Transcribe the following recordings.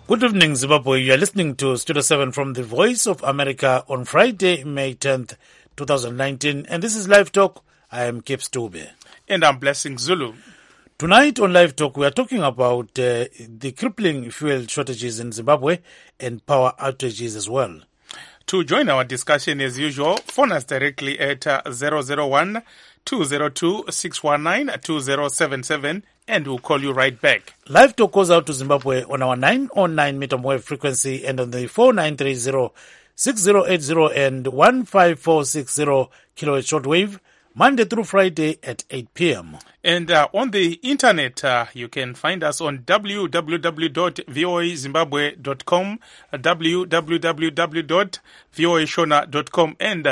Good evening, Zimbabwe. You are listening to Studio 7 from the Voice of America on Friday, May 10th, 2019. And this is Live Talk. I am Kip Stube. And I'm Blessing Zulu. Tonight on Live Talk, we are talking about the crippling fuel shortages in Zimbabwe and power outages as well. To join our discussion, as usual, phone us directly at 001-202-619-2077 and we'll call you right back. Live Talk goes out to Zimbabwe on our 909 meter wave frequency and on the 4930-6080 and 15460 kilohertz shortwave, Monday through Friday at 8 p.m. And on the internet, you can find us on www.voazimbabwe.com, www.voashona.com, and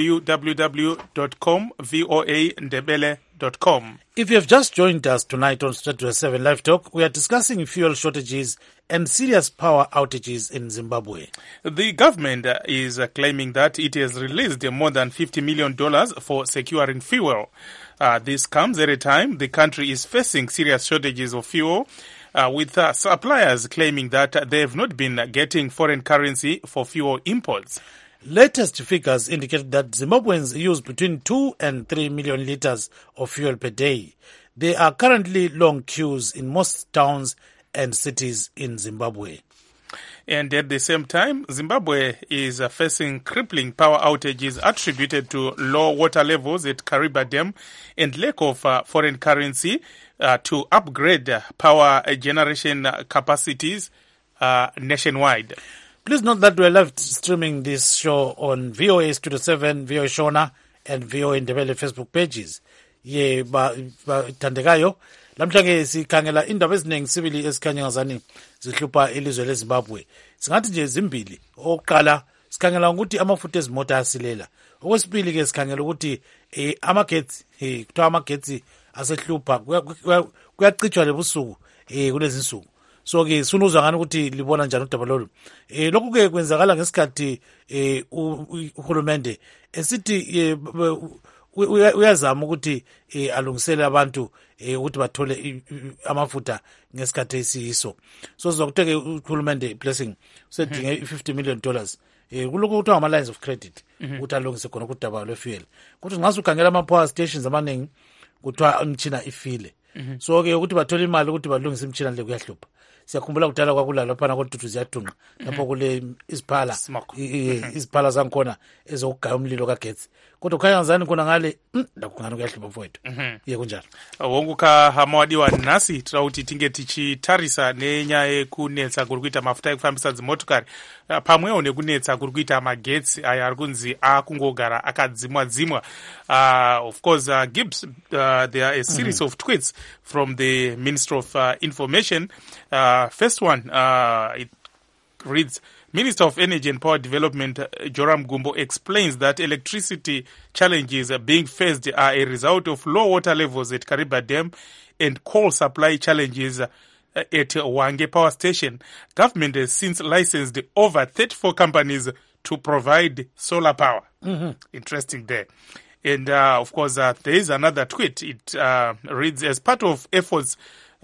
www.comvoandebele.com. If you have just joined us tonight on Studio 7 Live Talk, we are discussing fuel shortages and serious power outages in Zimbabwe. The government is claiming that it has released more than $50 million for securing fuel. This comes at a time the country is facing serious shortages of fuel, with suppliers claiming that they have not been getting foreign currency for fuel imports. Latest figures indicate that Zimbabweans use between 2 and 3 million liters of fuel per day. There are currently long queues in most towns and cities in Zimbabwe. And at the same time, Zimbabwe is facing crippling power outages attributed to low water levels at Kariba Dam and lack of foreign currency to upgrade power generation capacities nationwide. Please note that we are live streaming this show on VOA Studio 7, VOA Shona, and VOA Ndebele Facebook pages. Ye thandekayo lamhlanje sikhangela indaba eziningi sibili esikhanya ngazani zihlupha ilizwe leZimbabwe. Singathi nje zimbili. Oqala sikhangela ukuthi amafutha ezimota asilela. Okwesibili ke sikhangela ukuthi amagetsi kuthiwa amagetsi asehlupha kuyacitshwa lebusuku kulezi insuku. So ke sunuzwa ngani ukuthi libona njani udaba lolu. Lokhu ke kwenzakala ngesikhathi uhulumende esithi uyazama ukuthi alungisele abantu ukuthi bathole amafutha ngesikhathi esiyiso. So sizokuthe ke uhulumende Blessing usedinge $50 million kuloko kuthiwa ama lines of credit ukuthi alungise khona kudaba lwefuel. Kuthi nxa ukhangela ama power stations amaningi kuthiwa imtshina ifile. So ke ukuthi bathole imali ukuthi balungise imtshina le kuyahlupha. Siyakhumbula kudala kwakulala laphana kodwa ziyadunqa lapho kule iziphala zangikhona ezokugaya umlilo kagetsi kodwa khanya ngazani khona ngale lapho ngani kuyahlupha mfowethu kunjalo wonguka hamawadiwa nasi tauti tinge tichitarisa nenyaya yekunetsa kuri kuita mafuta ekufambisa dzimotokari pamwewo nekunetsa kuri kuita magetsi aya ari kunzi akungogara akadzimwa. Of course, Gibbs, there are a series of tweets from the Minister of Information. First one, it reads, Minister of Energy and Power Development Joram Gumbo explains that electricity challenges being faced are a result of low water levels at Kariba Dam and coal supply challenges at Wange Power Station. Government has since licensed over 34 companies to provide solar power. Interesting there. And of course, there is another tweet. It reads, as part of efforts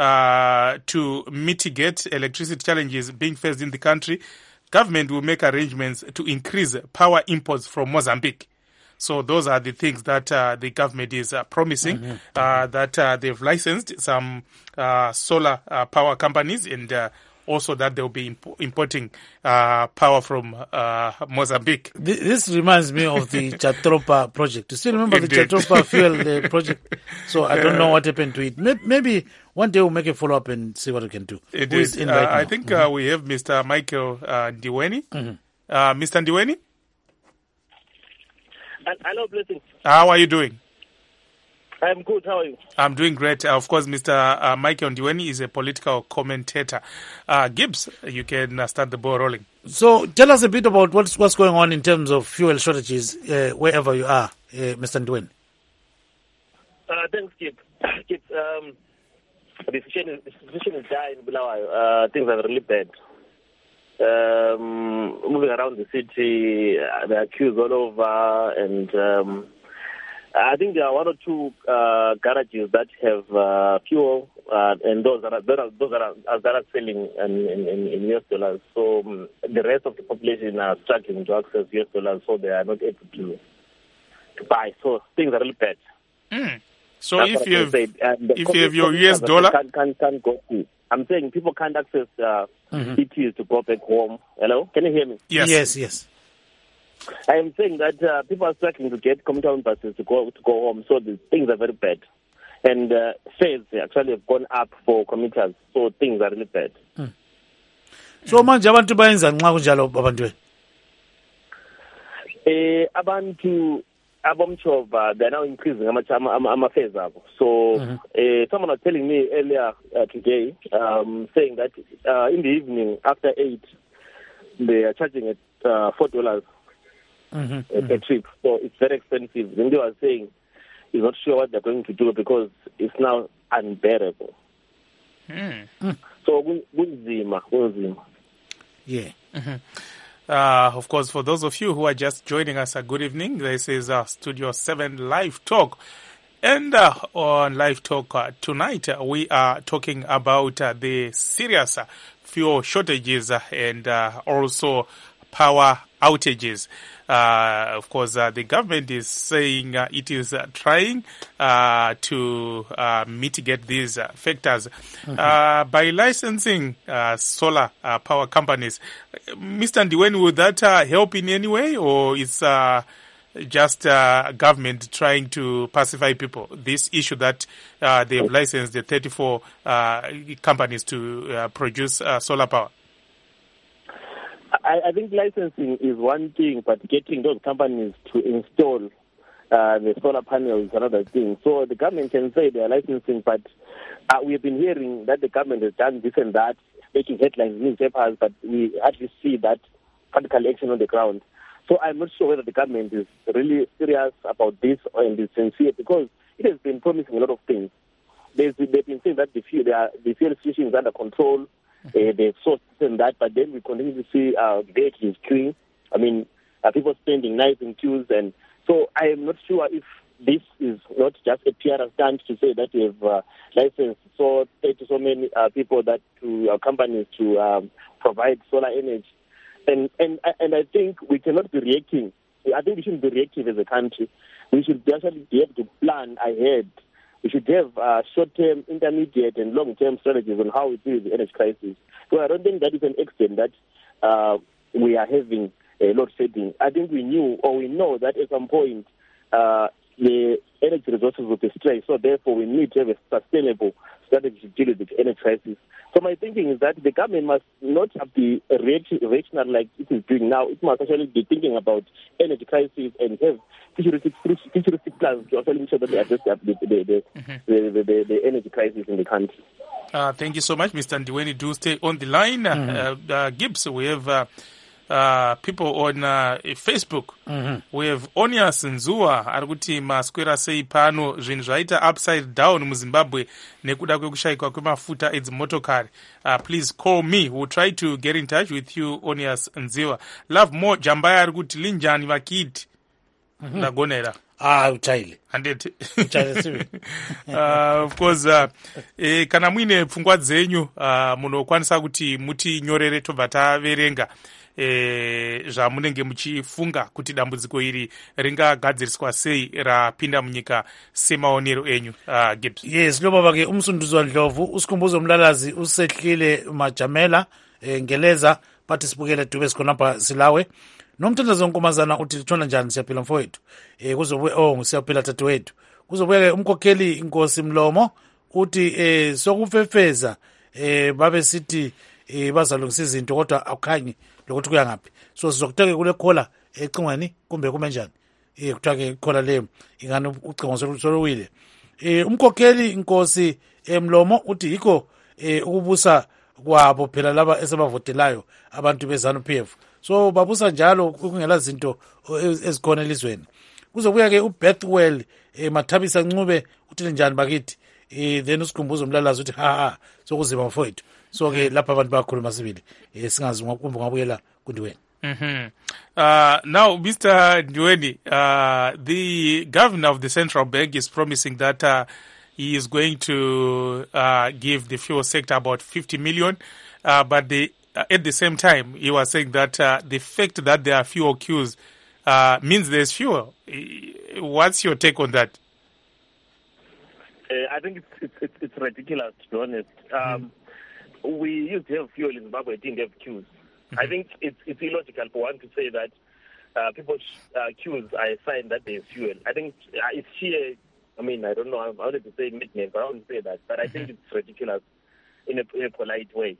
to mitigate electricity challenges being faced in the country, government will make arrangements to increase power imports from Mozambique. So those are the things that the government is promising, that they've licensed some solar power companies and also that they'll be importing power from Mozambique. This reminds me of the Chatropa project. You still remember Indeed. The Chatropa fuel project? So I don't know what happened to it. Maybe one day we'll make a follow-up and see what we can do. It is. I think we have Mr. Michael Ndiweni. Mr. Ndiweni? Hello, Blessing. How are you doing? I'm good. How are you? I'm doing great. Of course, Mr. Michael Ndiweni is a political commentator. Gibbs, you can start the ball rolling. So tell us a bit about what's going on in terms of fuel shortages wherever you are, Mr. Ndiweni. Thanks, Kip. The situation is dire in Bulawayo. Things are really bad. Moving around the city, there are queues all over, and I think there are one or two garages that have fuel, and those that are selling in US dollars. So the rest of the population are struggling to access US dollars, so they are not able to buy. So things are really bad. So That's if you have your US dollar, can't go to. I'm saying people can't access ETs to go back home. Hello, can you hear me? Yes. I am saying that people are struggling to get commuter buses to go home, so the things are very bad. And fares actually have gone up for commuters, so things are really bad. So manje abantu bayenza nxa kunjalo abantu abantu abomchova, they're now increasing ama-fares abo. So someone was telling me earlier today, saying that in the evening after 8, they are charging at $4 per trip. So it's very expensive. Then they were saying he's not sure what they're going to do because it's now unbearable. So kunzima. Yeah. Of course, for those of you who are just joining us, good evening. This is Studio 7 Live Talk. And on Live Talk tonight, we are talking about the serious fuel shortages and also power outages. Of course, the government is saying it is trying to mitigate these factors by licensing solar power companies. Mr. Ndiweni, would that help in any way, or is just government trying to pacify people? This issue that they have licensed the 34 companies to produce solar power. I think licensing is one thing, but getting those companies to install the solar panels is another thing. So the government can say they are licensing, but we have been hearing that the government has done this and that, making headlines in newspapers, but we hardly see that practical action on the ground. So I'm not sure whether the government is really serious about this and is sincere, because it has been promising a lot of things. They've been saying that the fuel situation is under control. They've sourced this and that, but then we continue to see vehicles queuing. I mean, people spending nights in queues, and so I am not sure if this is not just a PR stunt to say that we have licensed so many people that to companies to provide solar energy, and I think we cannot be reacting. I think we shouldn't be reactive as a country. We should actually be able to plan ahead. We should have short-term, intermediate, and long-term strategies on how we deal with the energy crisis. So I don't think that is an extent that we are having a load shedding. I think we know that at some point the energy resources will be stretched. So therefore, we need to have a sustainable strategy to deal with the energy crisis. So my thinking is that the government must not be rational like it is doing now. It must actually be thinking about energy crisis and have futuristic plans to actually make sure that they address the energy crisis in the country. Thank you so much, Mr. Ndiweni. Do stay on the line. Gibbs, we have people on Facebook. We have Onias Nzua arikuti maswera sei pano zvinhu zvaita upside down muZimbabwe nekuda kwekushayikwa kwemafuta edzimotokari. Please call me. We'll try to get in touch with you, Onias Nzua. Love more Jambaya arikuti linjani vakiti ndagonera. Uchaile. Handeti. Uchaile. Of course, kana muine pfungwa dzenyu munokwanisa kuti mutinyorere tobva taverenga zvamunenge muchifunga kuti dambudziko iri ringagadziriswa sei rapinda munyika semaonero enyu. Gibbs. Yes, lo baba ke umsunduzwa Ndlovu usikhumbuzo umlalazi usehlile majamela ngeleza bathi sibukele dube sikhonapha silawe nomthandazo nkomazana uthi litshona njani siyaphila mfowethu kuzobuye siyaphila tatewethu kuzobuye umkhokheli inkosi Mlomo uthi sokufefeza babe sithi bazalungisa izinto kodwa akukhanyi lokuthi kuya ngaphi. So sizokuteke kule khola ecingweni kumbe kume njani kuthiwa ke khola leyo ingani ucingo solowile. Umkhokheli inkosi Mlomo uthi yikho ukubusa kwabo phela laba esebavotelayo abantu beZANU-PF. So babusa njalo kungela zinto ezikhona elizweni. Kuzobuya ke uBethwell Mathabisa Ncube uthi njani bakithi then usikhumbuzo umlalazi uthi sokuzima mfowethu. So ke lapha abantu bakhuluma sibili singazi ngokumbe ngabuyela kuNdiweni. Now, Mr. Ndweni, the governor of the central bank is promising that he is going to give the fuel sector about 50 million, but at the same time, he was saying that the fact that there are fuel queues means there's fuel. What's your take on that? I think it's ridiculous, to be honest. We used to have fuel in Zimbabwe, didn't have queues. I think it's illogical for one to say that people's queues are a sign that there's fuel. I think it's sheer, I mean, I don't know, I wanted to say midnight, but I wouldn't say that. But I think it's ridiculous in a polite way.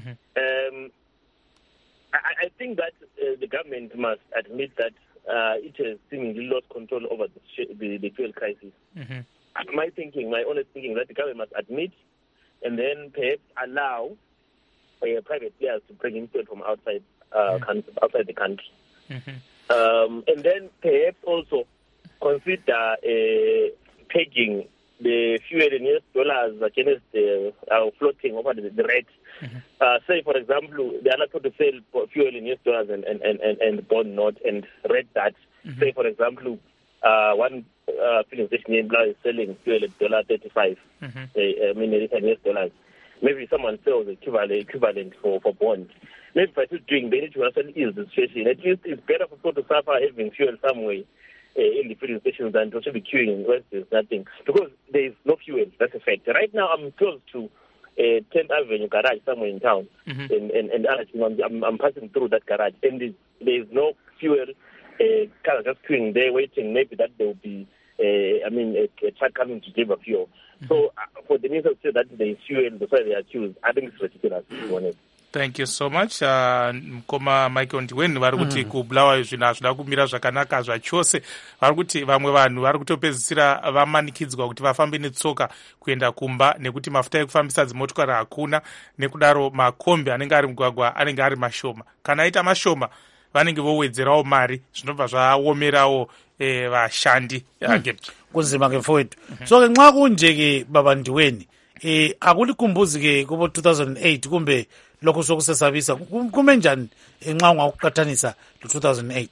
I think that the government must admit that it has seemingly lost control over the fuel crisis. My honest thinking, that the government must admit and then perhaps allow private players to bring in fuel from outside outside the country. And then perhaps also consider pegging the fuel in US dollars against floating over the rate. Say, for example, they are not going to sell fuel in US dollars and bond note and rate that. Say, for example, one filling station in Blau is selling fuel at $35. I mean, it's in US dollars. Maybe someone sells equivalent for bonds. Maybe by doing, they need to actually ease the situation. At least it's better for people to suffer having fuel somewhere in the filling stations than to be queuing where there's nothing. Because there is no fuel, that's a fact. Right now, I'm close to 10th Avenue garage somewhere in town. And I'm passing through that garage. And there is no fuel. Cars just queuing there, waiting. Maybe that there will be, a truck coming to deliver fuel. So for the minister to say that there is fuel, that's why they are queued, I think it's ridiculous, to be honest. Thank you so much. Mkoma Michael Ndweni vari kuti kubulawa zvinhu hazvida kumira zvakanaka zvachose. Vari kuti vamwe vanhu vari kutopedzisira vamanikidzwa kuti vafambe netsoka kuenda kumba nekuti mafuta ekufambisa dzimotokari hakuna, nekudaro makombi anenge ari mugwagwa anenge ari mashoma. Kana aita mashoma vanenge vowedzerawo mari, zvinobva zvaomerawo vashandi. Kunzima ke mfowethu. So ke nxa kunje-ke baba Ndweni, akulikhumbuzi ke kubo 2008 kumbe lokho sokusesabisa kume njani nxa ungakuqathanisa lo-2008?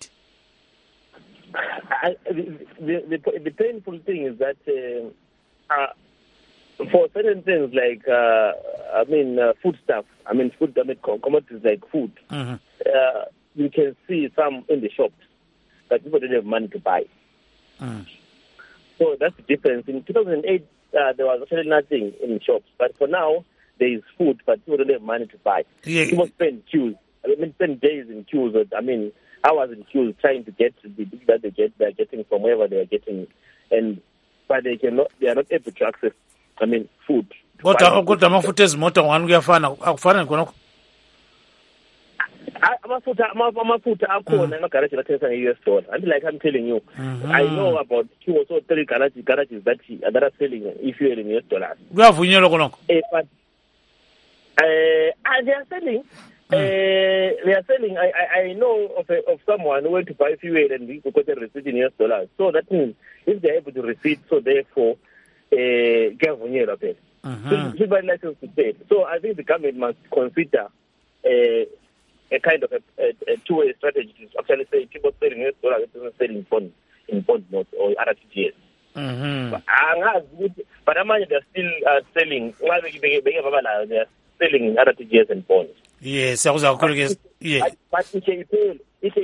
The painful thing is that for certain things like foodstuff, commodities like food, you can see some in the shops that people don't have money to buy. So that's the difference. In 2008, there was actually nothing in the shops, but for now, there is food, but people don't have money to buy. People spend queues. Spend days in queues. Hours in queues trying to get the things that they're getting from wherever they are getting it, but they are not able to access. Food. Kodwa amafuta ezimoto ngani kuyafana akufana khonokho? Amafuta akhona emagaraji athengisa nge-US dollar. Like I'm telling you, I know about 2 or 3 garages that are selling fuel in US dollars. Kuyavunyelwa khonokho? But they are selling. They are selling. I know of someone who went to buy fuel and he got a receipt in US dollars. So that means if they are able to receipt, so therefore, kuyavunyelwa phela. Should buy license to sell. So I think the government must consider a kind of a two-way strategy to actually say people selling US dollars, selling in bond notes or RTGS. But amanye they're still selling. They are selling in RTGS and bonds. Yes, I was going yes. But if you pay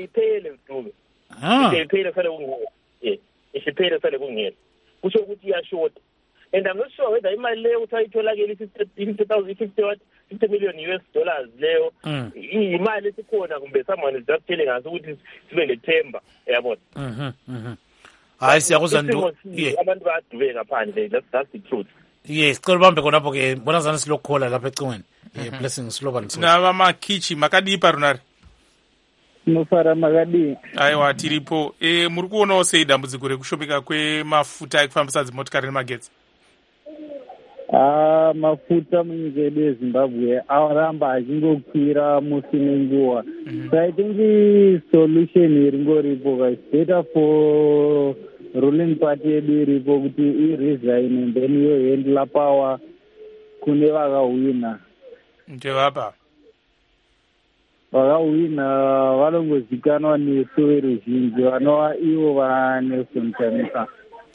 which are short. And I'm not sure whether in my leo try to like $50 million US dollars leo. Someone is just telling us what is really timber. I see. I was on that's the truth. Yes, kolbambe konapho ke bona zana silokhola lapha ecingweni. Blessing slogan so. Na mama kichi makadi parunari. Nofara magadi. Aiwa tiripo. Muri kuonawo sei dambudziko rekushopeka kwemafuta ekufambisa dzimotokari nemagetsi? Mafuta munyika yedu yeZimbabwe aramba achingokwira musi nenguva. So I think the solution iringoripo guys. Better for ruling party yedu iripo kuti iresign and then yohandla power kune vakahwina. Ndevapa? vakahwina vanongozikanwa nesu veruzhinji vanova ivo vaNelson Chamisa.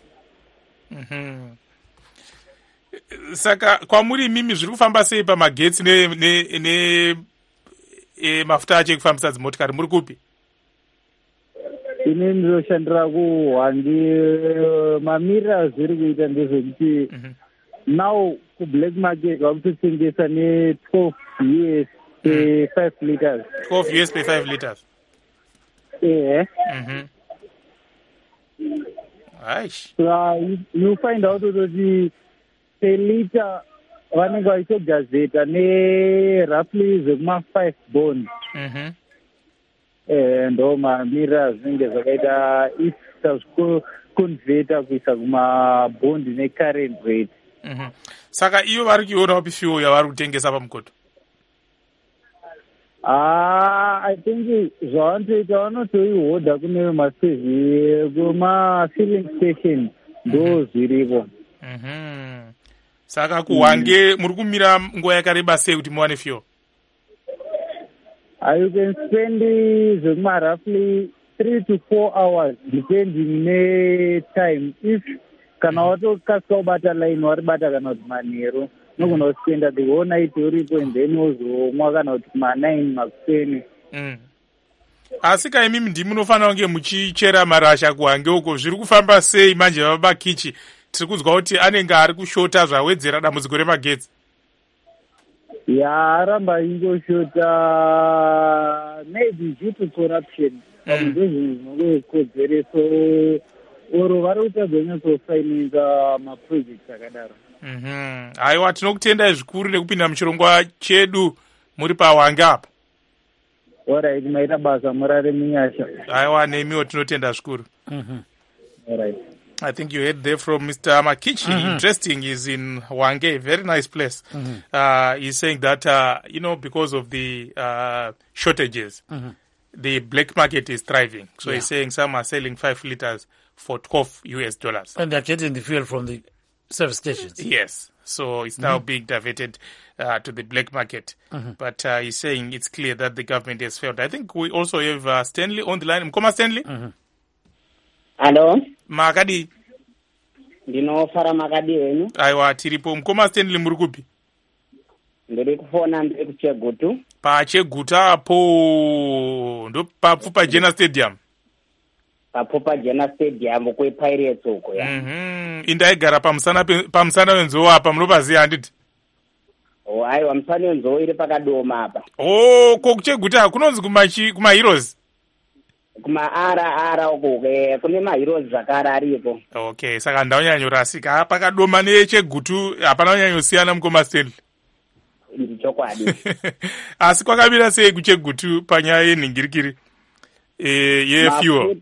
Saka kwamuri mimi zviri kufamba sei pamagetsi mafuta acho ekufambisa dzimotikari muri kupi? Ine ndoshandira kuhwandi mamirira zviri kuita ndezvekuti now kublack market vakutotengesa ne12 US per 5 liters. 12 US per 5 liters. Aish. So you find out that per liter vanenge vachitogazeta roughly zvekuma5 bond. Ndo mamirira zvinenge zvakaita if tazvikonvheta kuisa kumabhondi necurrent rate. Saka iyo vari kuiona upi fuel yavari kutengesa pamukoto? I think zvavanotoita vanotoihodha kune kuma-filling station ndo zviripo. Saka kuhwange muri kumira nguva yakareba sei kuti muwane fuel? You can spend roughly 3 to 4 hours depending time. If kana watokasika kubata line waribata kana kuti manheru nogona kuspenda the whole night uripo and then wozomwa kana kuti kuma9 makuseni. Asi kaimimi ndimunofanira kunge muchichera marasha kuhwange uko zviri kufamba sei manje vabakichi? Tiri kunzwa kuti anenge ari kushota zvawedzera dambudziko remagetsi. Aramba ingoshota maybe due to corruption. Ndozvinokodzere so oro vari kutadzanyatsofinansa maprojects akadaro. Aiwa, tinokutendai zvikuru nekupinda muchirongwa chedu muri pahwange apa. Alright, maita basa murare munyasha. Aiwa, nemiwo tinotenda zvikuru. Alright. I think you heard there from Mr. Makichi. Interesting, he's in Hwange, very nice place. He's saying that, because of the shortages, the black market is thriving. So he's saying some are selling 5 liters for $12 US. And they're getting the fuel from the service stations. Yes. So it's now being diverted to the black market. But he's saying it's clear that the government has failed. I think we also have Stanley on the line. Mkoma Stanley? Hello? Makadi? Ndinofara makadi wenu. Aiwa, tiripo. Mkoma Stanley muri kupi? Ndiri kufona ndiri kuChegutu. PaChegutu apo ndo papfupa Jena Stadium. Papfupa Jena Stadium kwePirates uko ya. Indaigara pamusana wenzoo apa munopaziya handiti? Aiwa, musana wenzoo iri pakadoma apa. Kuchegutu kunonzi kuma-Heroes? Kuma-ara uko kune ma-Heroes zvakare aripo. Okay, saka ndaunyanyorasika pakadoma neChegutu hapana kunyanyosiyana Mukoma Stanley. Ndichokwadi. Asi kwakamira sei kuChegutu panyaya yenhingirikiri yefuel?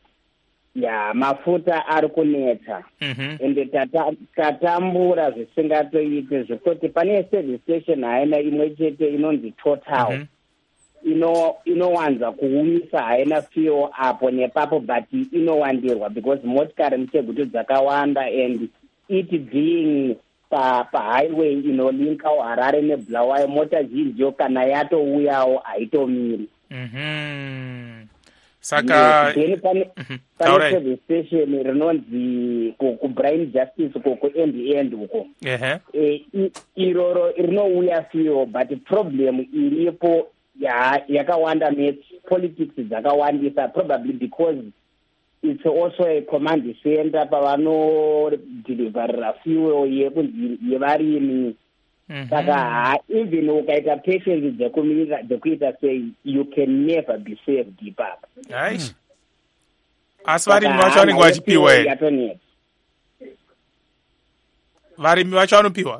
Mafuta ari kunetsa. Ende tatambura zvisingatoite zvekuti pane service station haina imwe chete inonzi Total. Inowanza kuuyisa haina fuel apo nepapo but inowandirwa because motikari muChegutu dzakawanda and it being pahighway inolinka Harare neBulawayo mota zhinji kana yatouyawo haitomiri. Saka pane service station rinonzi kuBrain Justice uko kuEnd uko. Iroro rinouya fuel but problem iripo yakawanda politics dzakawandisa probably because it's also a command center pavanodeliverera fuel yevarimi. Saka even ukaita patience dzekuita sei you can never be saved ipapa. Asi varimi vacho vanenge vachipiwa here? Varimi vacho vanopiwa?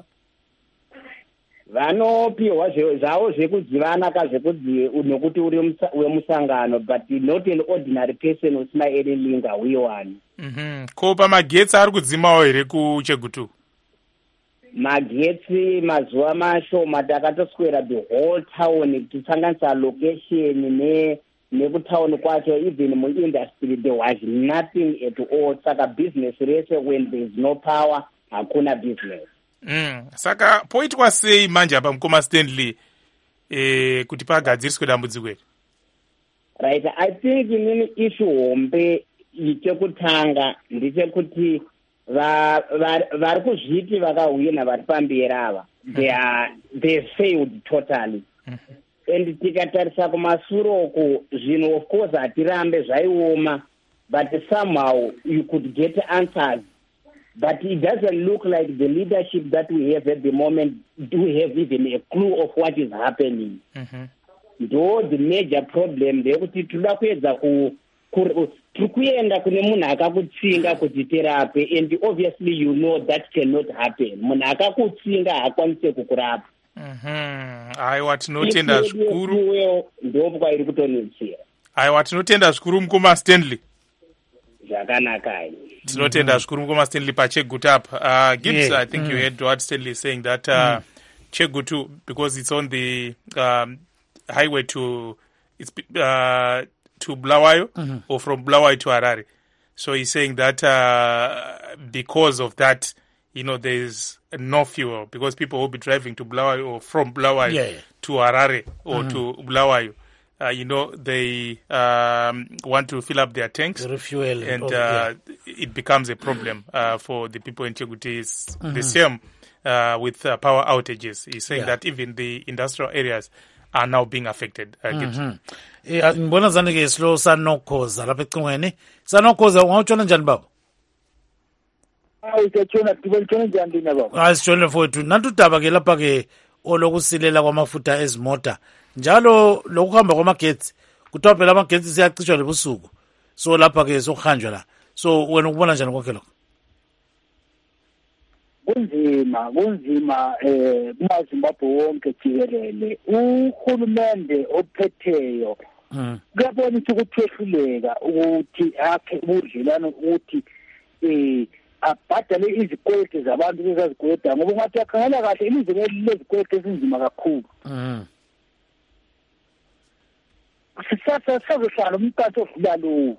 Vanopiwa zvavo zvekudzivana nekuti uri wemusangano but not an ordinary person usina any linga wiwani. Ko pamagetsi ari kudzimawo here kuChegutu? Magetsi mazuva mashoma takatoswera the whole town tichisanganisa location nekutauni kwacho even muindustry there was nothing at all. Saka business rese when there is no power hakuna business. Saka poitwa sei manje apa Mukoma Stanley kuti pagadziriswe dambudziko iri? Right, I think inini issue hombe chekutanga ndechekuti vari kuzviti vakahwina vari pamberi ava they failed totally. And tikatarisa kumasuro uku zvinhu of course hatirambe zvaioma, but somehow you could get answers, but it doesn't look like the leadership that we have at the moment do have even a clue of what is happening. Though the major problem ndeyekuti toda kuedza tiri kuenda kune munhu akakutsinga kuti tirape, and obviously you know that cannot happen. Munhu akakutsinga haakwanise kukurapa. Aiwa, tinotenda zvikuru. Ndopwa iri kutonetsera. Aiwa, tinotenda zvikuru mukoma Stanley. Zvakanaka. Tinotenda zvikuru mukoma Stanley paChegutu apa. Gibbs, I think you heard what Stanley is saying that Chegutu, because it's on the highway to Bulawayo or from Bulawayo to Harare. So he's saying that because of that, there's no fuel, because people will be driving to Bulawayo or from Bulawayo to Harare or to Bulawayo. They want to fill up their tanks, the refuel, and it becomes a problem for the people in Chegutu. It's the same with power outages. He's saying that even the industrial areas are now being affected. Ngibona zani ke slow Sanokhoza lapha ecingweni. Sanokhoza ungawutshona njani baba? Tshona njani na baba? Sitshone mfowethu, nanti udaba ke lapha ke olokusilela kwamafutha ezimota. Njalo lokuhamba kwamagetsi, kuthiwa phela amagetsi siyacishwa lebusuku. So lapha ke sokuhanjwa la. So wena ukubona njani konke lokho? Kunzima kumaZimbabwe wonke jikelele. Uhulumende ophetheyo kuyabonisa ukuthi wehluleka ukuthi akhe ubudlelwano ukuthi abhadale izikweletu zabantu bezazikweleta, ngoba ngathi akhangela kahle ilizwe lezikweletu ezinzima kakhulu. Sazohlala umnkantsho ovula lowo.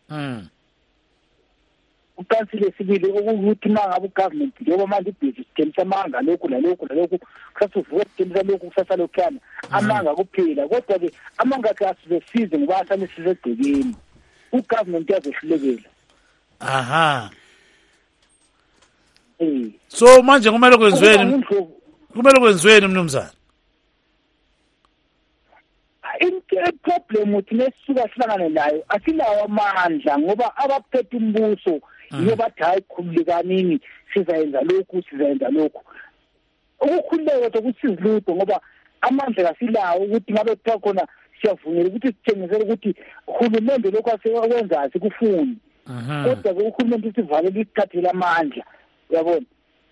Ukansi lesibili ukuthi mangabe ugovernment njengoba manje ibhizi sithemisa amanga lokhu kusasuvuka sithemisa lokhu kusasalokhana amanga kuphela, kodwa-ke amanga akhe asizesize ngoba asale sisegcekeni. Ugovernment yazehlulekela. So manje kumele kwenziweni mnumzana? Problem uthi nesisuka sihlangane nayo asinawo amandla, ngoba abaphethe umbuso yibo bathi hayi khululekanini sizayenza lokhu. Ukukhululeka kodwa kusizilutho, ngoba amandla kasilawo ukuthi ngabe kuthiwa khona siyavumela ukuthi sithengisele ukuthi uhulumende lokhu asekwenza asikufuni. Kodwa-ke uhulumende usivalele isithathele amandla, uyabona?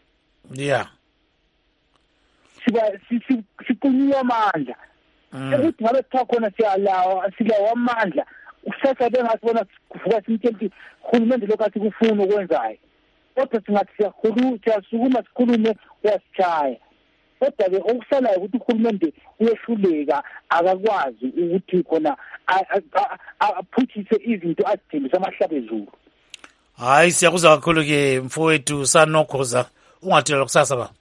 Siqunyiwe amandla. Ukuthi ngabe kuthiwa khona silawo amandla, kusasa bengasibona kuvuka simtshela ukuthi uhulumende lokhu asikufuni okwenzayo. Kodwa singathi siyasukuma sikhulume uyasitshaya. Kodwa-ke okusalayo ukuthi uhulumende uyehluleka, akakwazi ukuthi khona aphuthise izinto azithembisa amahlabezulu. Hayi, siyakuza kakhulu-ke mfowethu Sanokhoza, ungathelela kusasa ba.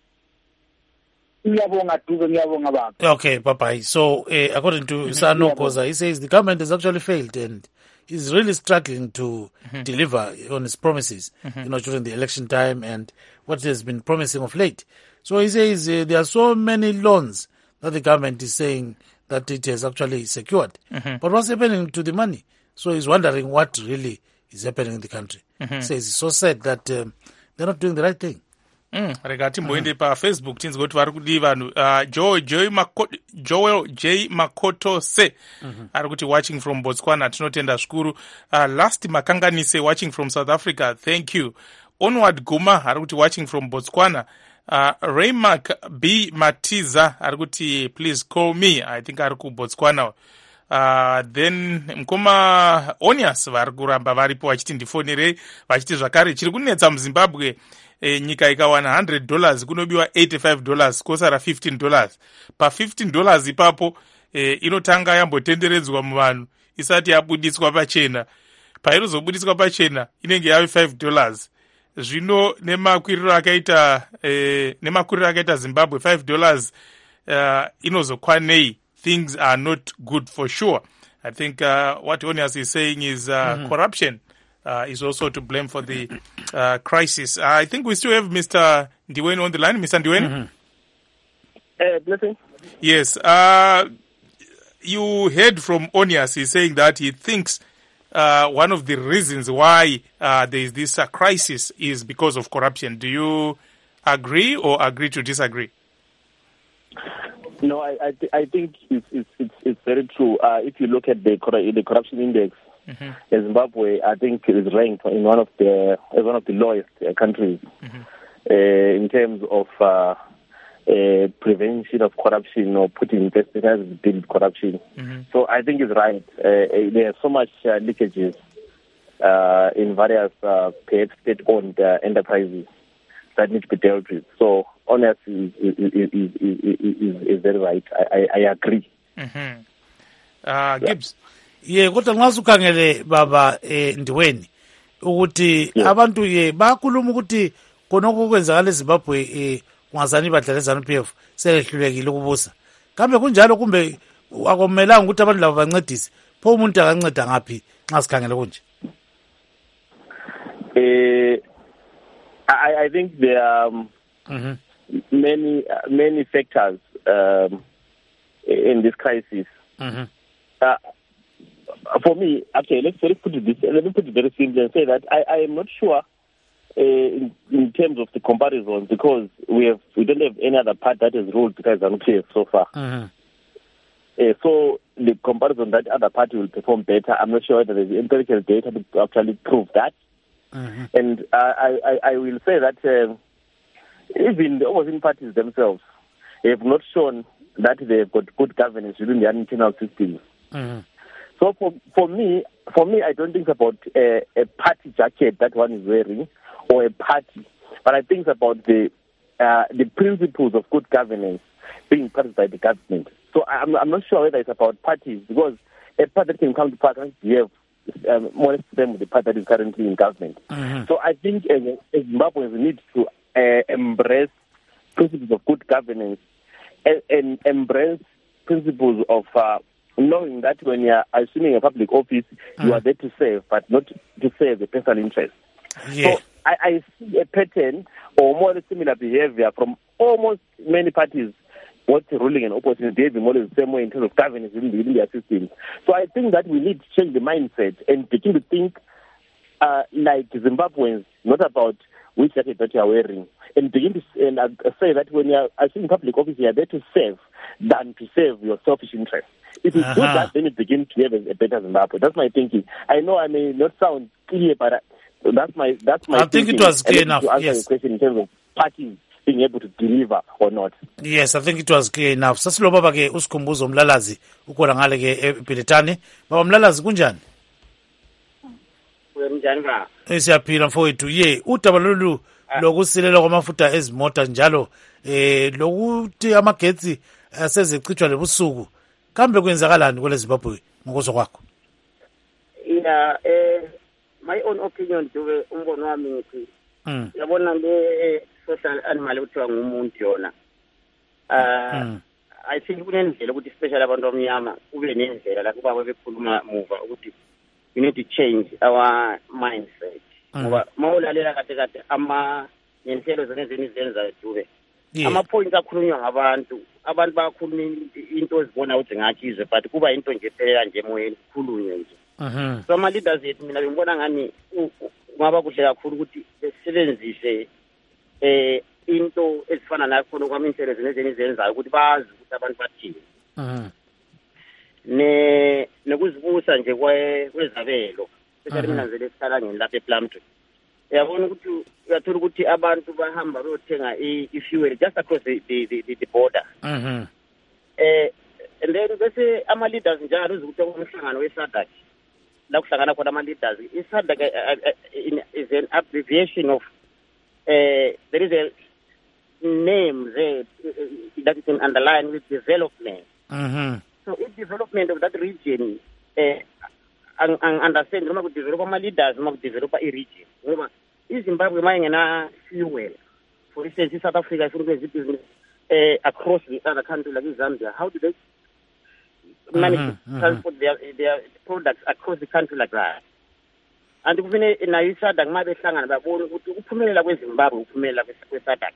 Ngiyabonga baba. Okay, bye-bye. So, according to Sanokhoza, he says the government has actually failed and is really struggling to deliver on its promises, during the election time and what it has been promising of late. So he says there are so many loans that the government is saying that it has actually secured. But what's happening to the money? So he's wondering what really is happening in the country. He says it's so sad that they're not doing the right thing. Rega timboende paFacebook tinzwa kuti vari kudi vanhu Joel J Makoto se ari kuti watching from Botswana, tinotenda zvikuru. Last Makanganise watching from South Africa, thank you. Onward Guma ari kuti watching from Botswana. Raymark B Matiza ari kuti please call me, I think ari ku Botswana. Then mkoma Onias vari kuramba varipo vachiti ndifonerei vachiti zvakare chiri kunetsa muZimbabwe. Nyika ikawana $100 kunobiwa $85 kosara $15. Pa$15 ipapo inotanga yambotenderedzwa muvanhu isati yabudiswa pachena. Painozobudiswa pachena inenge yave $5. Zvino nemakwiriro akaita Zimbabwe $5 inozokwanei, things are not good for sure. I think what Onias is saying is corruption is also to blame for the crisis. I think we still have Mr. Ndiweni on the line. Mr. Ndiweni? Blessing? Yes. You heard from Onias. He's saying that he thinks one of the reasons why there is this crisis is because of corruption. Do you agree or agree to disagree? No, I think it's very true. If you look at the corruption index, Zimbabwe, I think, is ranked in one of the lowest countries in terms of prevention of corruption or putting in place to deal with corruption. So I think it's right. There are so much leakages in various state-owned enterprises that need to be dealt with. So honestly, is very right. I agree. Gibbs. Ye kodwa nxa ukhangele baba Ndiweni ukuthi abantu ye bakhuluma ukuthi konke kwenzakala eZimbabwe ungazani badlala eZANU-PF selehlulekile ukubusa. Kambe kunjalo kumbe akumelanga ukuthi abantu laba bancedise? Pho umuntu akanceda ngaphi nxa sikhangele kunje? I think there are many factors in this crisis. For me, okay, let me put it very simply and say that I am not sure in terms of the comparisons, because we don't have any other part that has ruled besides ZANU-PF so far. So the comparison that other party will perform better, I'm not sure whether there's empirical data to actually prove that. And I will say that even the opposition parties themselves have not shown that they've got good governance within their internal systems. So for me, I don't think about a party jacket that one is wearing or a party, but I think about the principles of good governance being practiced by the government. So I'm not sure whether it's about parties, because a party that can come to power can behave more or less the same with the party that is currently in government. So I think Zimbabweans need to embrace principles of good governance and embrace principles of knowing that when you are assuming a public office, you are there to serve, but not to serve the personal interest. Yeah. So I see a pattern or more similar behavior from almost many parties, both ruling and opposition, behaving more the same way in terms of governance within their systems. So I think that we need to change the mindset and begin to think like Zimbabweans, not about which jacket that you are wearing, and begin to say that when you are assuming public office, you are there to serve than to serve your selfish interests. If you do that, then you begin to have a better Zimbabwe. That's my thinking. I know I may not sound clear, but that's my I think it was clear enough. To answer Yes. your question in terms of parties being able to deliver or not. Yes, I think it was clear enough. Sasilo baba ke usikhumbuzo umlalazi ukhona ngale ke ePilitane. Baba umlalazi kunjani? Kunjani ba? Siyaphila mfowethu. Ye, udaba lolu lokusilela kwamafutha ezimota njalo lokuthi amagetsi asezicithwa lebusuku. Kambe kwenzakalani kwele Zimbabwe ngokuzwa kwakho? Yeah, my own opinion to umbono wami ngithi yabona le social animal uthiwa ngumuntu yona. I think kunendlela ukuthi especially abantu abamnyama kube nendlela la kuba bekhuluma muva ukuthi we need to change our mindset. Ngoba mawulalela kahle ngenhlelo zonezeni izenza dube. Ama points akhulunywa ngabantu bayakhuluma into ezibona ukuthi ngathi izwe, but kuba into nje phela nje emoyeni kukhulunywe nje. So ama leaders yethu mina ngibona ngani ngaba kuhle kakhulu ukuthi besebenzise into ezifana nakhona kwami inhlelo zonezeni izenzayo ukuthi bazi ukuthi abantu bathini. Nekuzibusa nje kwezabelo especially mina nje lesihlala lapha ePlumtree. Yabona ukuthi uyathola ukuthi abantu bahamba bayothenga i-fuel just across the border. And then bese ama leaders njalo uzukuthi umhlangano weSADC la kuhlangana khona ama leaders. iSADC is an abbreviation of there is a name there that you can underline with development. So if development of that region understand noma ku develop ama leaders noma ku develop a region, ngoba iZimbabwe mayengena fuel, for instance, South Africa ifuna ukwenza business across the other country like Zambia? How do they manage to transport their products across the country like that? And kufine nayo iSADC uma behlangana babona ukuthi ukuphumelela kweZimbabwe ukuphumelela kweSADC.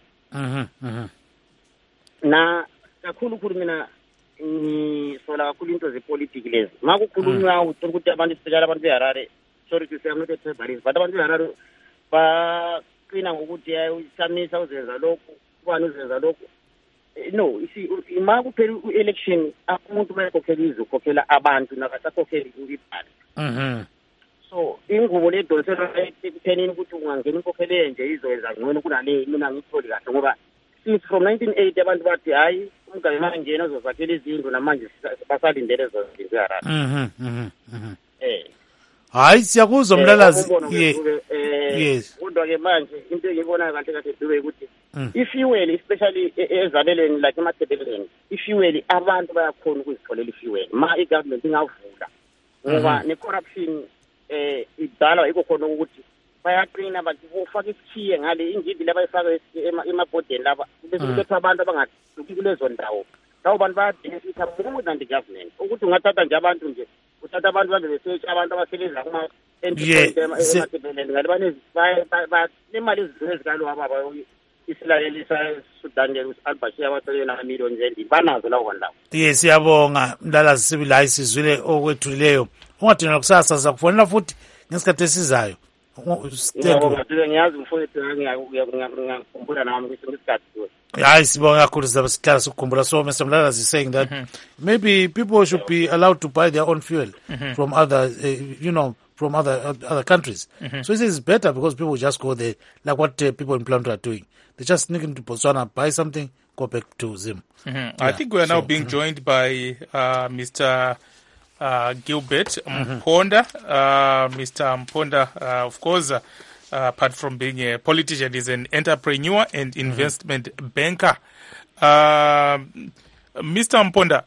Na kakhulu mina ngisola kakhulu into zepolitiki lezi. Ma kukhulunywa ukuthi abantu especially abantu beHarare, sorry to say I'm not a tribalist, but abantu beHarare baqina ngokuthi usamisa uzenza lokhu, ubani uzenza lokhu. No, you see, ma kuphela election umuntu bayakhokhela izokhokhela abantu nakasakhokheli imali. So ingubo le donsela ekuthenini ukuthi ungangena inkokhelo nje izoyenza ngcono kunale mina ngitholi kahle ngoba since from 1980 abantu bathi hayi umgaba manje yena uzozakhela izindlu namanje basalindele ezo zinto eHarare. Hayi siyakuzwa Mlalazi. Yes. Kodwa ke manje into engiyibona kahle Dube ukuthi ifuel especially ezabeleni like emathebeleni ifuel abantu bayakhona ukuzitholela ifuel ma igovernment ingavula ngoba ne-corruption idala yikho khona ukuthi bayaqina bathi ufaka isikhiye ngale ingidi labayifaka emabhodeni laba bese kuletha abantu abangaduki kulezo ndawo lawo bantu bayadingisisa more than the government ukuthi ungathatha nje abantu nje uthatha abantu babe besearch abantu abasebenza kuma emathebeleni ngale banemali ezikalo ababa Israel Sudan Al-Bashir abathole na-millions endini banazo lawo ndawo. Yes, siyabonga Mlalazi Sibili, hayi sizwile okwethulileyo. Ungadinga kusasa sizakufonela futhi ngesikhathi esizayo. Ngiyazi mfowethu ngiyakhumbula nami ngesikhathi. Hayi sibonga kakhulu sizabe sihlala sikukhumbula. So Mr. Mlalazi is saying that maybe people should be allowed to buy their own fuel from other from other countries. So he says it's better because people just go there, like what people in Planto are doing. They just sneak into Botswana, buy something, go back to Zim. I think we are now being joined by Mr. Gilbert Mponda. Mr. Mponda, of course, apart from being a politician, is an entrepreneur and investment banker. Mr. Mponda?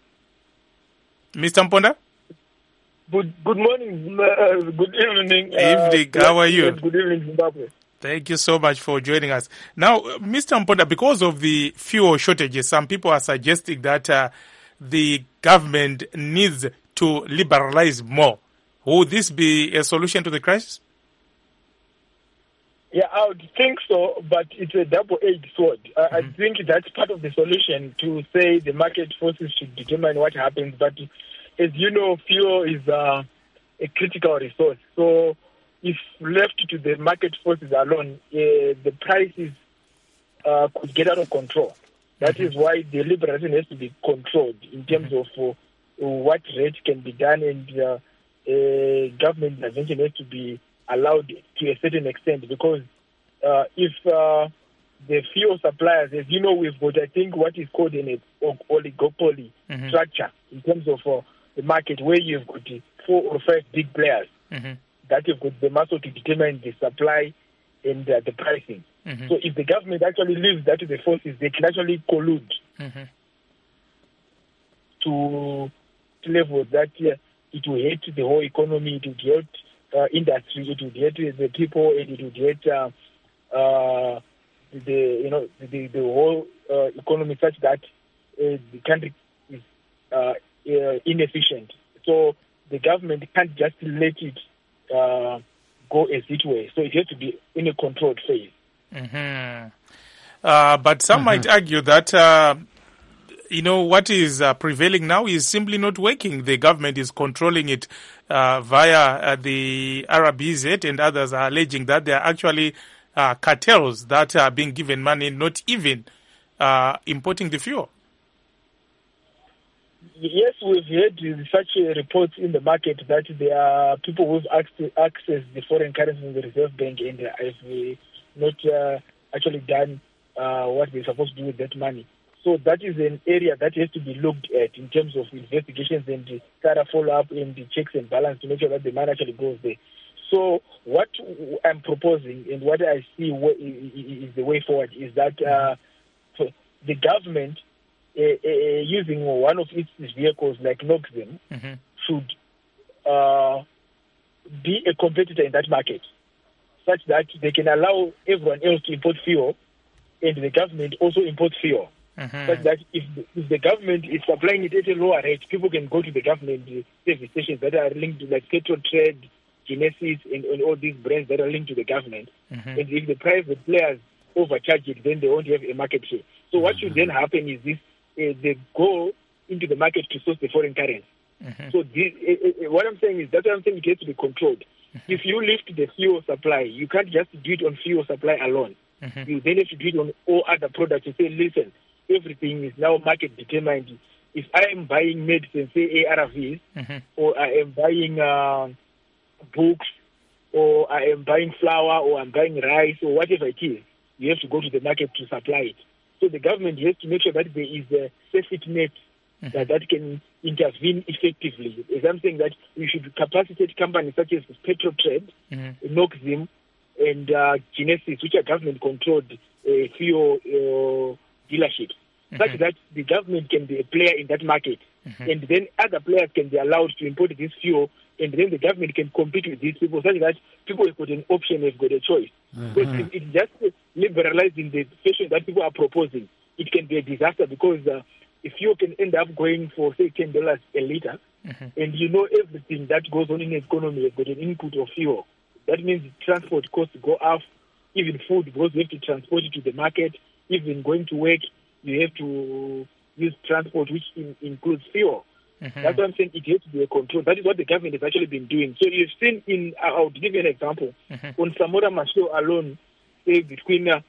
Good morning, good evening. Evening, how are you? Good evening, Zimbabwe. Thank you so much for joining us. Now, Mr. Mponda, because of the fuel shortages, some people are suggesting that the government needs to liberalize more. Would this be a solution to the crisis? Yeah, I would think so, but it's a double-edged sword. I think that's part of the solution to say the market forces should determine what happens, but as you know, fuel is a critical resource. So if left to the market forces alone, the prices could get out of control. That is why the liberalization has to be controlled in terms of what rate can be done, and government intervention has to be allowed to a certain extent, because if the fuel suppliers, as you know, we've got, I think, what is called an oligopoly structure in terms of the market, where you've got 4 or 5 big players that have got the muscle to determine the supply and the pricing. So if the government actually leaves that to the forces, they can actually collude to levels that it will hurt the whole economy, it will hurt industry, it will hurt the people, and it will hurt the whole economy, such that the country is inefficient. So the government can't just let it go as it were. So it has to be in a controlled phase. But some might argue that what is prevailing now is simply not working. The government is controlling it via the RBZ, and others are alleging that there are actually cartels that are being given money, not even importing the fuel. Yes, we've heard such reports in the market that there are people who've accessed the foreign currency in the Reserve Bank and have not actually done what they're supposed to do with that money. So that is an area that has to be looked at in terms of investigations and the thorough follow-up and the checks and balance to make sure that the money actually goes there. So what I'm proposing and what I see is the way forward is that the government, using one of its vehicles like Noxem, should be a competitor in that market, such that they can allow everyone else to import fuel, and the government also import fuel. such that if the government is supplying it at a lower rate, people can go to the government service stations that are linked to like Petrotrade, Genesis, and all these brands that are linked to the government. And if the private players overcharge it, then they won't have a market share. So what should then happen is this: they go into the market to source the foreign currency. So what I'm saying is, that's what I'm saying, it has to be controlled. If you lift the fuel supply, you can't just do it on fuel supply alone. You then have to do it on all other products. You say, listen, everything is now market determined. If I am buying medicine, say ARVs, or I am buying books, or I am buying flour, or I'm buying rice, or whatever it is, you have to go to the market to supply it. So the government has to make sure that there is a safety net that can intervene effectively. As I'm saying, that we should capacitate companies such as Petrotrade, Noxim, and Genesis, which are government-controlled fuel dealerships, such that the government can be a player in that market, and then other players can be allowed to import this fuel, and then the government can compete with these people, such that people have got an option, have got a choice. Because if it's just liberalizing the fashion that people are proposing, it can be a disaster, because if you can end up going for, say, $10 a liter, and you know everything that goes on in the economy has got an input of fuel, that means transport costs go up, even food, because you have to transport it to the market, even going to work, you have to use transport, which includes fuel. That's what I'm saying, it has to be a control. That is what the government has actually been doing. So you've seen I'll give you an example. On Samora Machel alone, say between the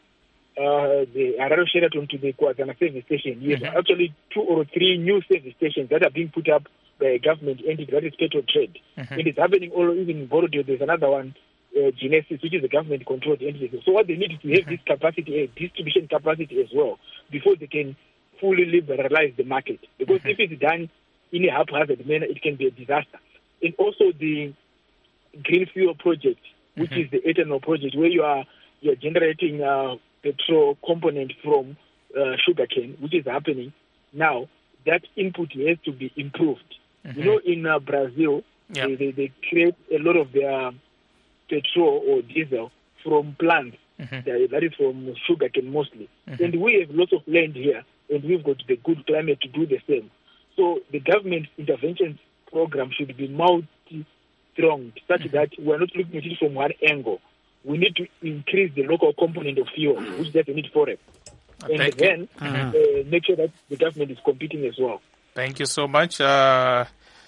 Harare Sheraton to the Kwazana service station, you have actually 2 or 3 new service stations that are being put up by a government entity, that is Petrotrade. It is happening all even in Borodeo. There's another one, Genesis, which is a government-controlled entity. So what they need is to have this capacity, distribution capacity as well, before they can fully liberalize the market. Because if it's done in a haphazard manner, it can be a disaster. And also the green fuel project, which is the ethanol project, where you're generating petrol component from sugarcane, which is happening now. That input has to be improved. You know, in Brazil, they create a lot of their petrol or diesel from plants. That is from sugarcane mostly. And we have lots of land here, and we've got the good climate to do the same. So the government intervention program should be multi-pronged, such that we're not looking at it from one angle. We need to increase the local component of fuel, which doesn't need forex. And then make sure that the government is competing as well. Thank you so much. Mr.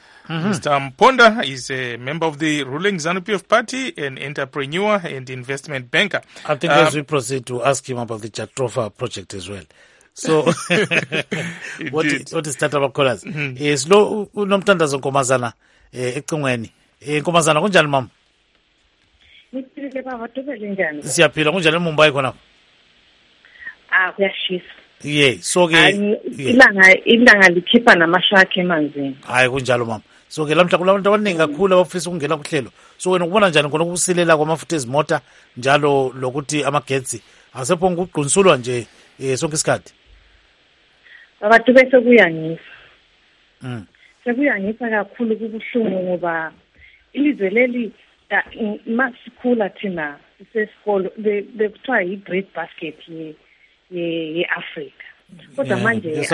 Mponda is a member of the ruling ZANU-PF party, an entrepreneur and investment banker. I think as we proceed to ask him about the Chatrofa project as well. So what is that about callers? Yes, lo unomthandazo Nkomazana ecingweni. Nkomazana kunjani mama? Niphile baba tobele njani? Siyaphila kunjani eMumbai khona? Kuyashisa. Yeah, so ke ilanga likhipha namashaka emanzini. Hayi kunjalo mama. So ke lamhla kulabantu abaningi kakhulu abafisa ukungena kuhlelo. So wena ubona njani khona ukusilela kwamafutha ezimota njalo lokuthi amagetsi asephonga ukuqinsulwa nje sonke isikhathi? Abantu bese kuyangisa. Sekuyangisa kakhulu kubuhlungu ngoba ilizwe leli masikhula thina sisesikolo bekuthiwa yi-bread basket ye-Africa. Kodwa manje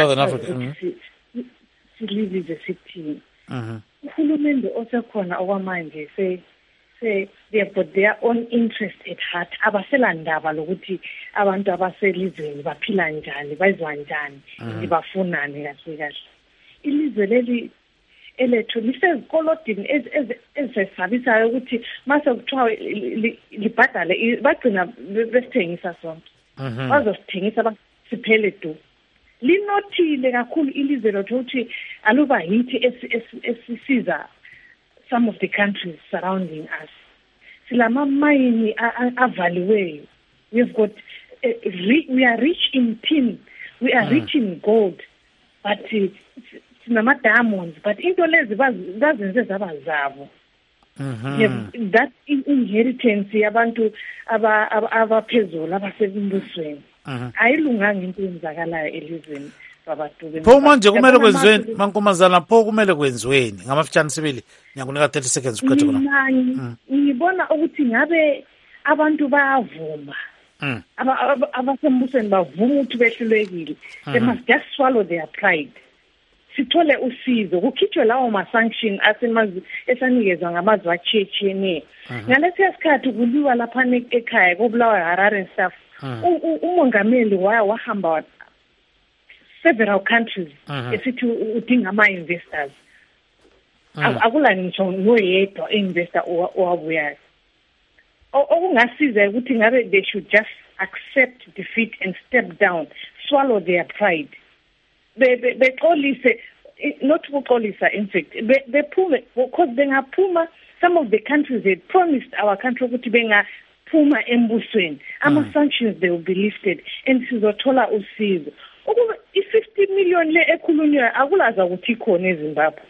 silizwe sithini. Uhulumende osekhona okwamanje they have got their own interest at heart. Abaselandaba lokuthi abantu abaselizweni baphila njani, bazwa njani, bafunani kahle kahle. Ilizwe leli elethu lisezikolodini ezisabisayo ukuthi mase kuthiwa libhadale bagcina besithengisa sonke. Bazosithengisa basiphele du. Linothile kakhulu ilizwe lethu ukuthi aluba yithi esisiza some of the countries surrounding us. Silama mayini avaliweyo. We've got we are rich in tin, we are rich in gold, but sinama diamonds, but into lezi bazenze zaba zabo. That inheritance yabantu abaphezulu abasebusweni. Ayilunganga into eyenzakalayo elizweni. Pho manje kumele kwenziweni mankomazana, pho kumele kwenziweni ngamafitshane sibili ngiyakunika 30 seconds uqede khona. Ngibona ukuthi ngabe abantu bayavuma abasembusweni bavuma ukuthi behlulekile. They must just swallow their pride. Sithole usizo kukhitshwe lawo ma-sanction esanikezwa ngamazwe atshiyetshiyene. Ngalesiya sikhathi kuliwa lapha ekhaya kobulawa Harare and stuff. Umongameli wahamba several countries esithi udinga ama-investors. Akula ngisho noyedwa investor owabuyayo. Okungasiza ukuthi ngabe they should just accept defeat and step down, swallow their pride. Beqolise, not ukuqolisa, in fact, bephume, because bengaphuma, some of the countries had promised our country ukuthi bengaphuma embusweni. Ama-sanctions, they will be lifted, and sizothola usizo. Ukuba i-50 million le ekhulunywa akulaza ukuthi ikhona eZimbabwe.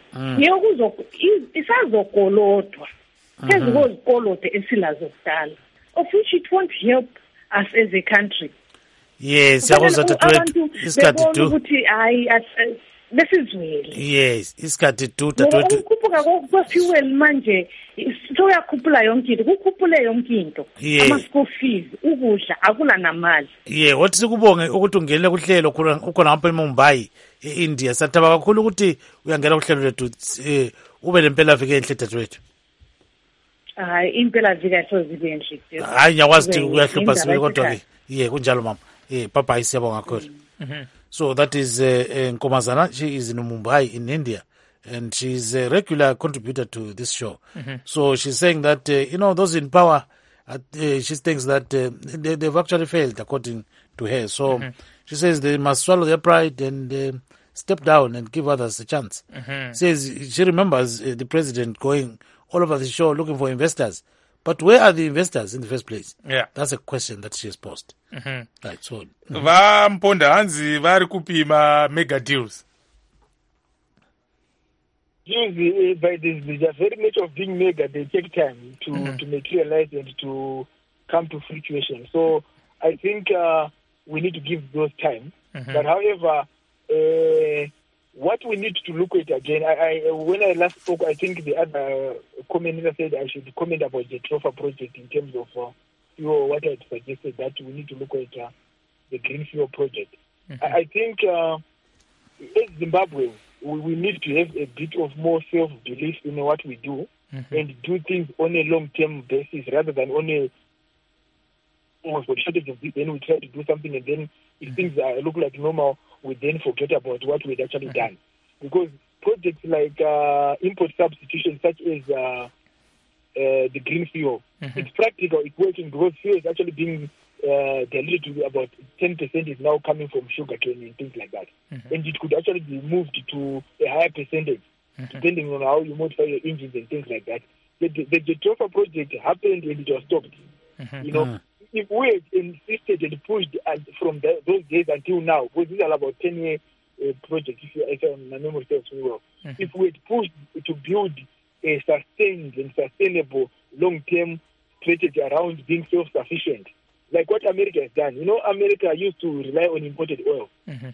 Isazokolodwa. Phezu kozikolodo esilazo kudala. Of which it won't help us as a country. Yes, abantu bebona ukuthi besizwele. Yes, isikhathi dadewethu. Ukukhuphuka kwe-fuel manje soyakhuphula yonke into, kukhuphule yonke into. Ama-school fees, ukudla akula namali. Yeah, wathi sikubonge ukuthi ungene kuhlelo ukhona ngapha eMumbai eIndia. Sathaba kakhulu ukuthi uyangena kuhlelo lethu ube lempela viki enhle dadewethu. Impela viki asozibe enhle. Hayi nyakwazi ukuthi uyahlupha sibe kodwa ke. Yeah, kunjalo mama. Bye siyabonga kakhulu. So that is Nkomazana. She is in Mumbai in India, and she's a regular contributor to this show. So she's saying that those in power, she thinks that they've actually failed according to her. So she says they must swallow their pride and step down and give others a chance. Says she remembers the president going all over the show looking for investors. But where are the investors in the first place? Yeah. That's a question that she has posed. Right, so. Vamponda hanzi vari kupima mega deals. Usually, by this, there's very much of being mega, they take time to materialize and to come to fruition. So I think we need to give those time. But however, what we need to look at again, when I last spoke, I think the other commentator said I should comment about the Trofa project in terms of what I had suggested, that we need to look at the Green Fuel project. I think as Zimbabwe, we need to have a bit of more self-belief in what we do and do things on a long-term basis rather than on a for the shortage of this, then we try to do something and then if things look like normal, we then forget about what we'd actually done. Because projects like import substitution, such as the green fuel, it's practical, it's working because fuel is actually being diluted to about 10% is now coming from sugarcane and things like that. And it could actually be moved to a higher percentage, depending on how you modify your engines and things like that. The Trofa project happened and it was stopped. If we had insisted and pushed from those days until now, because these are about 10-year projects, if my memory serves me well, if we had pushed to build a sustained and sustainable long-term strategy around being self-sufficient, like what America has done. America used to rely on imported oil.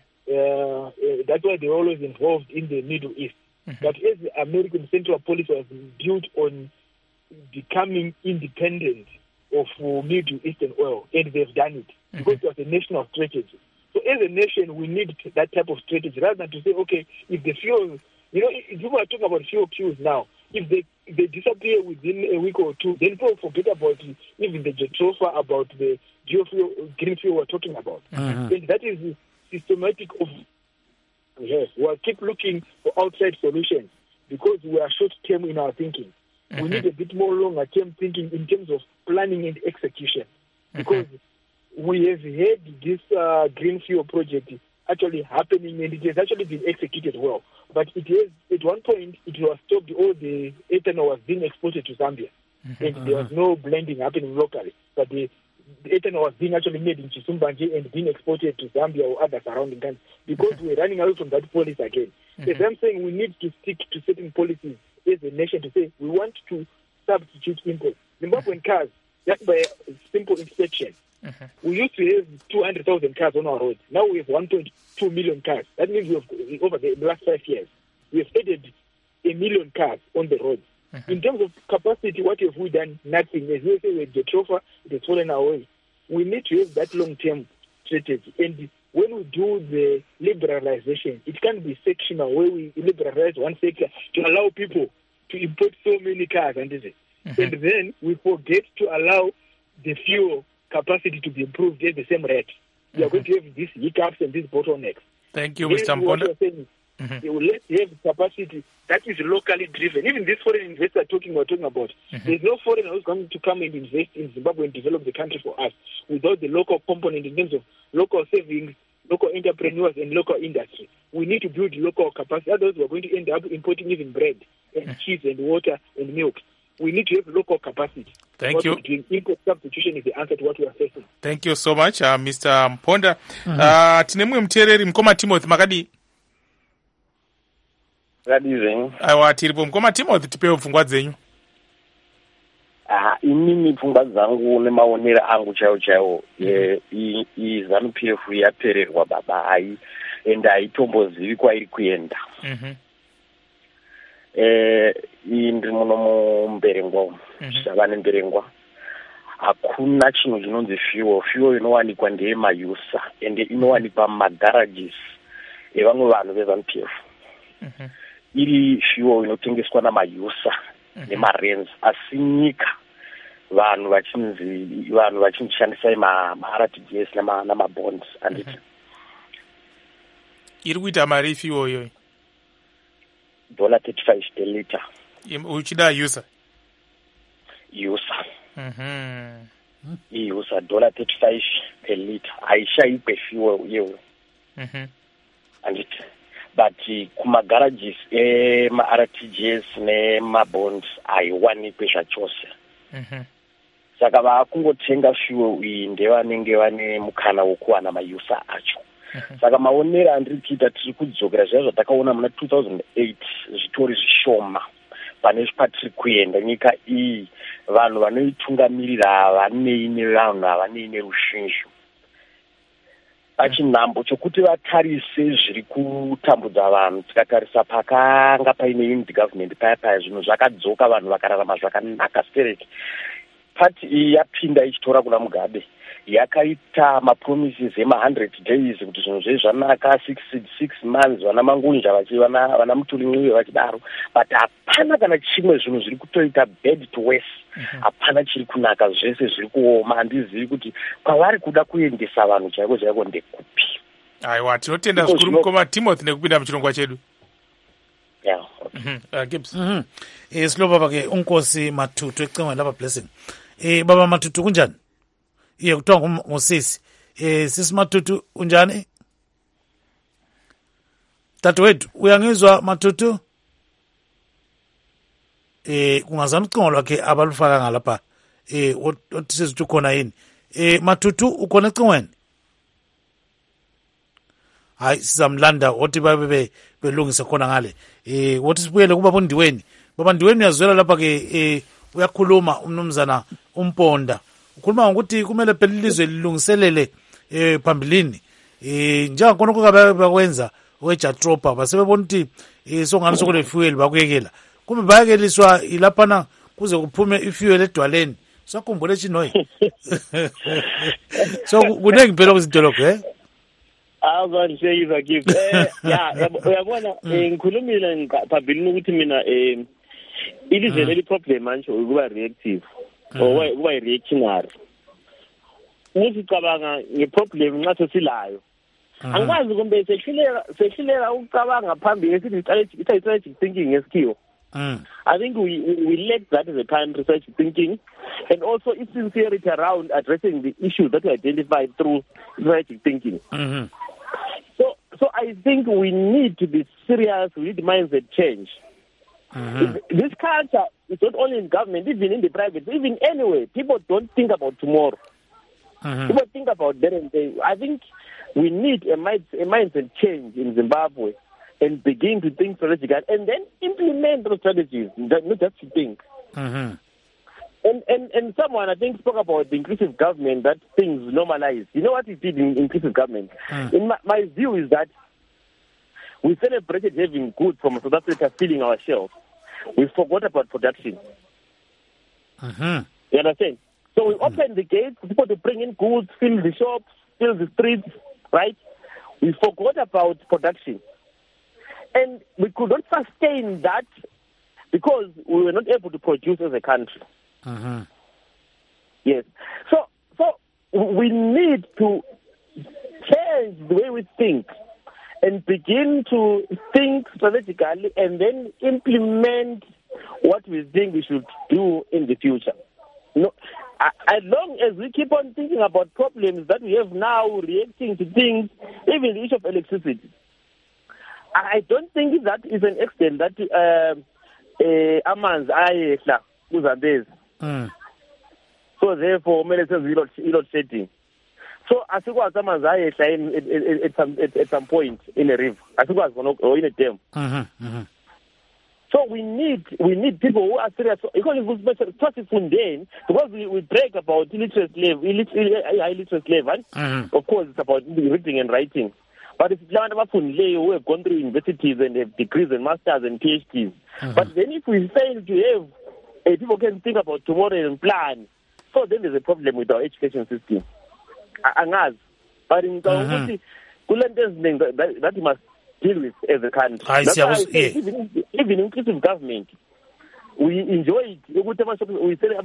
That's why they're always involved in the Middle East. But as the American Central Policy was built on becoming independent of Middle Eastern oil, and they've done it because it was a national strategy. So as a nation, we need that type of strategy rather than to say, okay, if the fuel, if people are talking about fuel queues now, if they disappear within a week or two, then people forget about even the Jetrofa, about the geofuel, green fuel we're talking about. And that is systematic of, yes, we'll keep looking for outside solutions because we are short-term in our thinking. We need a bit more longer-term thinking in terms of planning and execution because we have had this green fuel project actually happening and it has actually been executed well. But it has, at one point, it was stopped, all the ethanol was being exported to Zambia. And there was no blending happening locally. But the ethanol was being actually made in Chisumbanje and being exported to Zambia or other surrounding countries because we're running away from that policy again. As I'm saying, we need to stick to certain policies as a nation to say we want to substitute imports. Zimbabwean cars, just by a simple inspection, we used to have 200,000 cars on our roads. Now we have 1.2 million cars. That means we have, over the last 5 years, we have added 1 million cars on the roads. In terms of capacity, what have we done? Nothing. As we say, with Jetrofa, it has fallen away. we need to have that long-term strategy. And when we do the liberalization, it can be sectional, where we liberalize one sector to allow people to import so many cars, and then we forget to allow the fuel capacity to be improved at the same rate. We are going to have these hiccups and these bottlenecks. Thank you, Mr. Mponda. Let's have capacity that is locally driven. Even this foreign investor we're talking about, there's no foreigner who's going to come and invest in Zimbabwe and develop the country for us without the local component in terms of local savings, local entrepreneurs, and local industry. We need to build local capacity. Otherwise, we're going to end up importing even bread and cheese and water and milk. We need to have local capacity. Thank you. Import substitution is the answer to what we are facing. Thank you so much, Mr. Mponda. Tine mumwe muteereri Mukoma Timothy makadi. Aiwa, tiripo Mukoma Timothy, tipewo pfungwa dzenyu. Inini pfungwa dzangu nemaonero angu chaiwo ZANU-PF yapererwa baba hai ende haitombozivi kwairi kuenda. Ndiri muno mumberengwa umu, Shavha nemberengwa. Hakuna chinhu chinonzi fuel inowanikwa ndeye mayusa ende inowanikwa mumagarages evamwe vanhu veZANU-PF. Iri fuel inotengeswa namayusa nemarenzi, asi nyika vanhu vachishandisa ma-RTGS namabonds anditi. Iri kuita mari fuel iyoyi? $35 per liter. Uchida user? User. User $35 per liter. Haishaipe fuel iyoyo. Anditi. But kumagarages ma-RTGS nemabonds haiwanikwe zvachose. Saka vakungotenga fuel iyi ndevanenge vane mukana wokuwana mayusa acho. Saka maonero andiri kuita tiri kudzokera zviya zvatakaona muna 2008 zvitori zvishoma pane patiri kuenda nyika iyi. Vanhu vanoitungamirira havanei nevanhu havanei neruzhinji. Pachinhambo chokuti vatarise zviri kutambudza vanhu, tikatarisa pakanga paine unity government paya zvinhu zvakadzoka, vanhu vakararama zvakanaka stereki. Pati iyi yapinda ichitora kuna Mugabe, yakaita mapromises ema100 days kuti zvinhu zvezvi zvanaka, 6 months, vana Mangunja vana Mutuli vachidaro, but hapana kana chimwe zvinhu zviri kutoita bad to worse. Hapana chiri kunaka, zvese zviri kuoma. Handizivi kuti kwavari kuda kuendesa vanhu chaiko ndekupi. Aiwa, tinotenda zvikuru Mukoma Timothy nekupinda muchirongwa chedu. Gibbs. Silo baba ke unkosi Matutu ecingweni lapha Blessing. Baba Matutu kunjani? Iye kuthiwa ngusisi. Sisi Matutu unjani? Tatewethu uyangizwa Matutu? Kungazana ucingo lwakhe abalufaka ngalapha. Othi sithi ukhona yini? Matutu ukhona ecingweni? Hayi sizamlanda othi babe belungise khona ngale. Wothi sibuyele kuba bondiweni. Baba Ndiweni uyazwela lapha ke uyakhuluma umnumzana uMponda. Ukhuluma ngokuthi kumele phela ilizwe lilungiselele phambilini. Njengakhona okukabe bakwenza weJatropa basebebona ukuthi songani sokule fuel bakuyekela. Kumbe bayekeliswa ilaphana kuze kuphume ifuel edwaleni. Sakhumbule chinoyi. So kunengi phela okuzinto lokho Awuzanishekisa gift. Uyabona ngikhulumile ngaphambilini ukuthi mina ilizwe leli problem manje ukuba reactive or ukuba reactionary. Usicabanga ngeproblem nxa sesilayo. Angikwazi kumbe sehluleka ukucabanga phambili esithi strategic thinking ngesikhiwo. I think we lack that as a country, strategic thinking, and also its sincerity around addressing the issues that we identified through strategic thinking. So I think we need to be serious. We need mindset change. This culture is not only in government, even in the private, even anyway. People don't think about tomorrow. People think about then and day. I think we need a mindset change in Zimbabwe and begin to think strategically and then implement those strategies, not just to think. And someone, I think, spoke about the inclusive government, that things normalized. You know what it did in inclusive government? In my view is that we celebrated having goods from South Africa filling our shelves. We forgot about production. You understand? So we open the gates for people to bring in goods, fill the shops, fill the streets, right? We forgot about production. And we could not sustain that because we were not able to produce as a country. Yes. So we need to change the way we think and begin to think strategically and then implement what we think we should do in the future. No, as long as we keep on thinking about problems that we have now, reacting to things, even the issue of electricity, I don't think that is an extent that amanzi ayehla kuzambezi. So therefore, mele senze ilot shedding. So asikwazi amanzi ayehla at some point in a river. Asikwazi or in a dam. So we need people who are serious. Because we brag about high literacy level. Of course, it's about reading and writing. But it's who have gone through universities and have degrees and masters and PhDs. But then if we fail to have people can think about tomorrow and plan, so then there's a problem with our education system. But in that you must deal with as a country. That's why I say, even inclusive government, we enjoy it. We say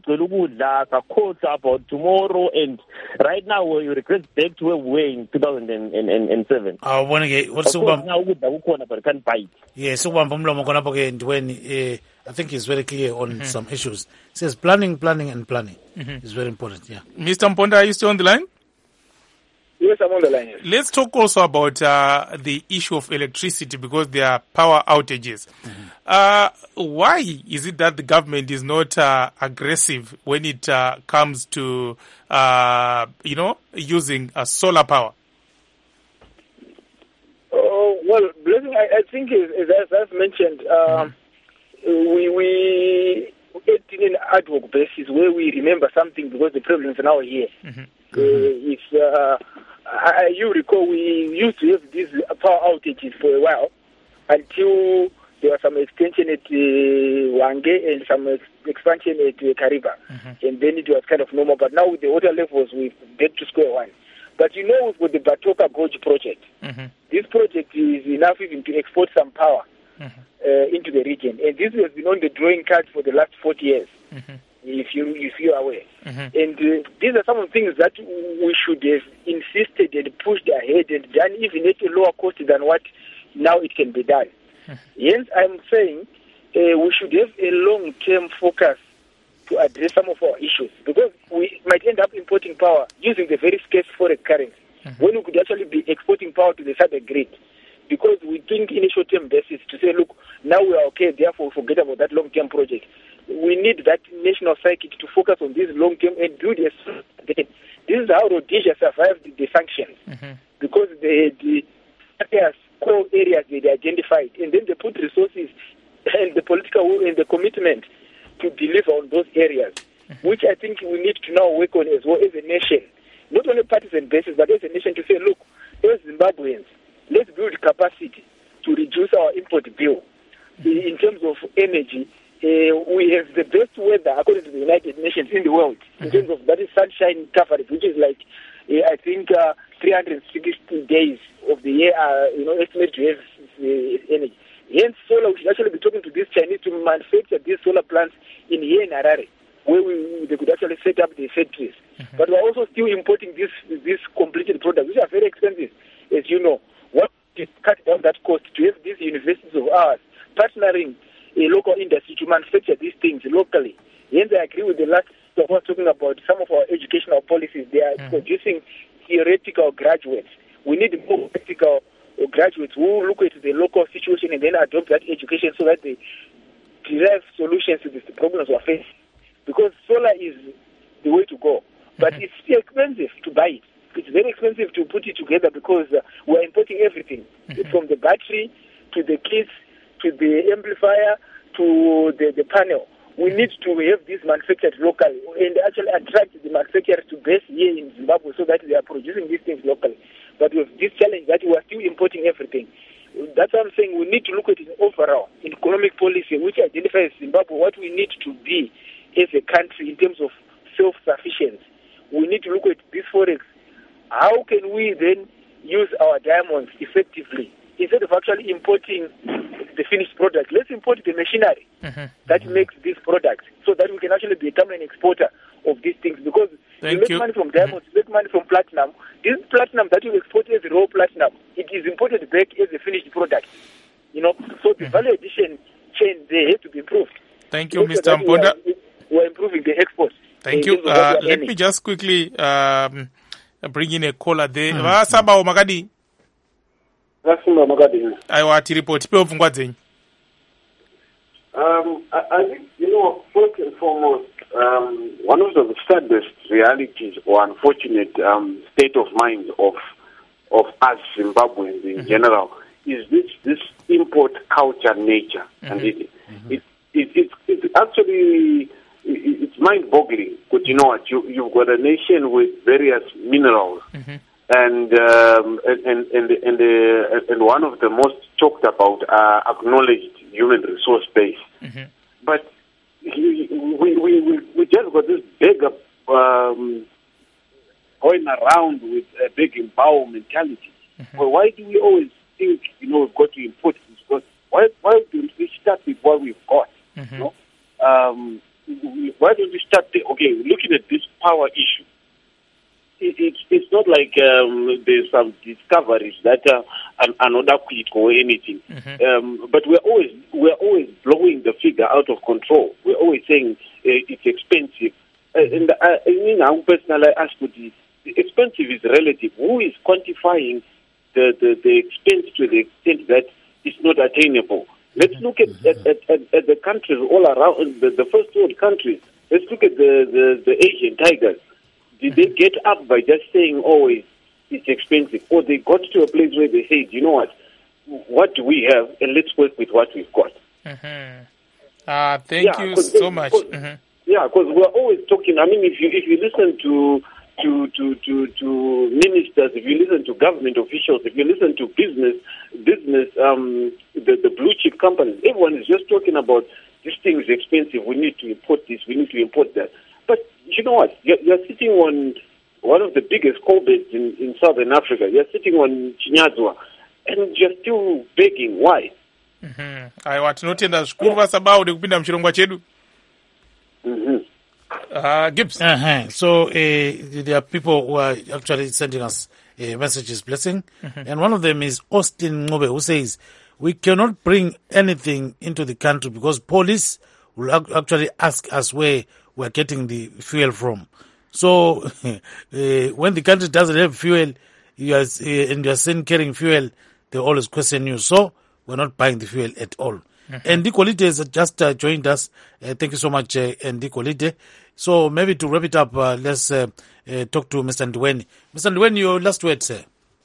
about tomorrow, and right now we regret back to where we were in 2007. I want to get what's now but can't buy it. Yes, I think he's very clear on some issues. It says planning, and planning is very important. Yeah, Mr. Mponda, are you still on the line? Yes, I'm on the line. Yes. Let's talk also about the issue of electricity, because there are power outages. Why is it that the government is not aggressive when it comes to, using solar power? Well, Blessing, I think, as mentioned, we acting in ad hoc basis where we remember something because the problems are now here. You recall we used to have these power outages for a while until there was some extension at Wange and some expansion at Kariba. And then it was kind of normal. But now with the water levels, we're back to square one. But with the Batoka Gorge project, this project is enough even to export some power into the region. And this has been on the drawing card for the last 40 years. If you're aware. And these are some of the things that we should have insisted and pushed ahead and done even at a lower cost than what now it can be done. Hence, I'm saying we should have a long-term focus to address some of our issues, because we might end up importing power using the very scarce foreign currency when we could actually be exporting power to the southern grid. Because we think in a short-term basis to say, look, now we are okay, therefore forget about that long-term project. We need that national psyche to focus on this long-term and do this. This is how Rhodesia survived the sanctions, because the core areas they identified, and then they put resources and the political will and the commitment to deliver on those areas, which I think we need to now work on as well as a nation, not only partisan basis, but as a nation to say, look, as Zimbabweans, let's build capacity to reduce our import bill. In terms of energy, we have the best weather according to the United Nations in the world, in terms of that is sunshine coverage, which is like, I think, 360 days of the year, estimated to have energy. Hence, solar, we should actually be talking to these Chinese to manufacture these solar plants in here in Harare, where they could actually set up the factories. But we're also still importing these completed products, which are very expensive, as you know. What is cut down that cost to have these universities of ours partnering a local industry to manufacture these things locally? Hence, I agree with the last one talking about some of our educational policies. They are producing theoretical graduates. We need more practical graduates who look at the local situation and then adopt that education so that they derive solutions to the problems we're facing. Because solar is the way to go. But it's still expensive to buy it. It's very expensive to put it together because we're importing everything, from the battery to the kits to the amplifier to the panel. We need to have this manufactured locally and actually attract the manufacturers to base here in Zimbabwe so that they are producing these things locally. But with this challenge that we are still importing everything, that's what I'm saying. We need to look at it overall in economic policy, which identifies Zimbabwe what we need to be as a country in terms of self-sufficiency, we need to look at this forex. How can we then use our diamonds effectively? Instead of actually importing the finished product, let's import the machinery that makes this product so that we can actually become an exporter of these things. Because you make money from diamonds, you make money from platinum. This platinum that you export as raw platinum, it is imported back as a finished product. So the value addition chain there has to be improved. Thank you, Mr. Mponda. We're improving the exports. Thank you. Let me just quickly bring in a caller there. Vasamba Magadi. Aiwa tiripoti pe pfungwa dzenyu. I think, first and foremost, one of the saddest realities or unfortunate state of mind of us Zimbabweans in general is this import culture nature, and it's actually it's mind-boggling. Because you've got a nation with various minerals. And one of the most talked about acknowledged human resource base. But we just got this big going around with a big empower mentality. Well, why do we always think we've got to import this? Because why don't we start with what we've got? Why don't we start? Looking at this power issue. It's not like there's some discoveries that are not quick or anything. But we're always blowing the figure out of control. We're always saying it's expensive. And I personally ask you, the expensive is relative. Who is quantifying the expense to the extent that it's not attainable? Let's look at the countries all around, the first world countries. Let's look at the Asian tigers. Did they get up by just saying, it's expensive? Or they got to a place where they said, you know what do we have, and let's work with what we've got. Thank you so much. Yeah, because we're always talking. I mean, if you listen to ministers, if you listen to government officials, if you listen to business, the blue chip companies, everyone is just talking about this thing is expensive. We need to import this. We need to import that. But you know what? You're sitting on one of the biggest coal beds in Southern Africa. You're sitting on Chinyadzwa, and you're still begging. Why? Aiwa tinotenda zvikuru vasabao nekupinda muchirongwa chedu. Gibbs. So there are people who are actually sending us messages blessing, and one of them is Austin Ngobe, who says we cannot bring anything into the country because police will actually ask us where we're getting the fuel from. So when the country doesn't have fuel, and you're seen carrying fuel, they always question you. So we're not buying the fuel at all. And Ndikolite has just joined us. Thank you so much, Ndikolite. So maybe to wrap it up, let's talk to Mr. Ndweni. Mr. Ndweni, your last words, sir.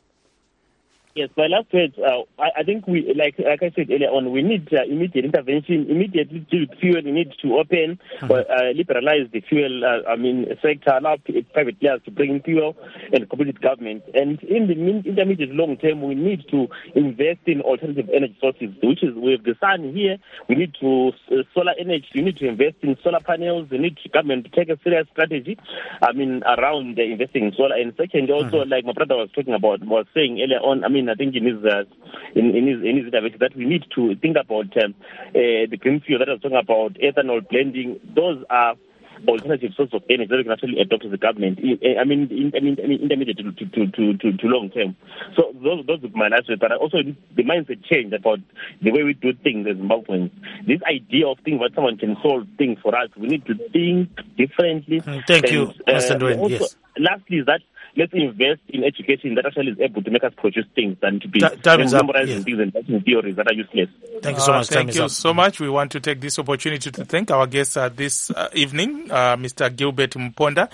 Yes, my last words, I think we, like I said earlier on, we need immediate intervention, immediately to fuel. We need to open, liberalize the fuel, sector, allow private players to bring in fuel and compete with government. And in the intermediate long term, we need to invest in alternative energy sources, which is we have the sun here. We need to solar energy. We need to invest in solar panels. We need government to take a serious strategy, around investing in solar. And second, also, like my brother was saying earlier on, I think in his intervention that we need to think about the green fuel that I was talking about, ethanol blending. Those are alternative sources of energy that we can actually adopt as a government. Intermediate to long term. So those are my last words. But also the mindset change about the way we do things as Zimbabweans. This idea of thinking that someone can solve things for us, we need to think differently. Thank you, Mr. Ndweni. Yes. Lastly, is that let's invest in education that actually is able to make us produce things than to be memorizing things and writing theories that are useless. Thank you so much. Thank you so much. We want to take this opportunity to thank our guests this evening, Mr. Gilbert Mponda,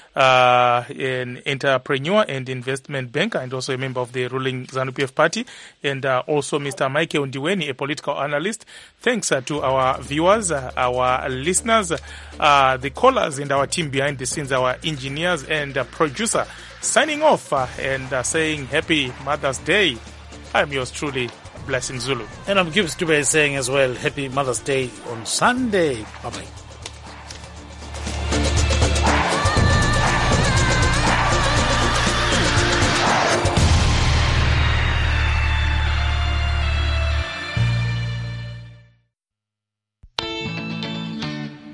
an entrepreneur and investment banker and also a member of the ruling ZANU-PF party, and also Mr. Michael Ndiweni, a political analyst. Thanks to our viewers, our listeners, the callers and our team behind the scenes, our engineers and producer. Signing off and saying Happy Mother's Day. I'm yours truly, Blessing Zulu. And I'm Gibbs Dube saying as well, Happy Mother's Day on Sunday. Bye-bye.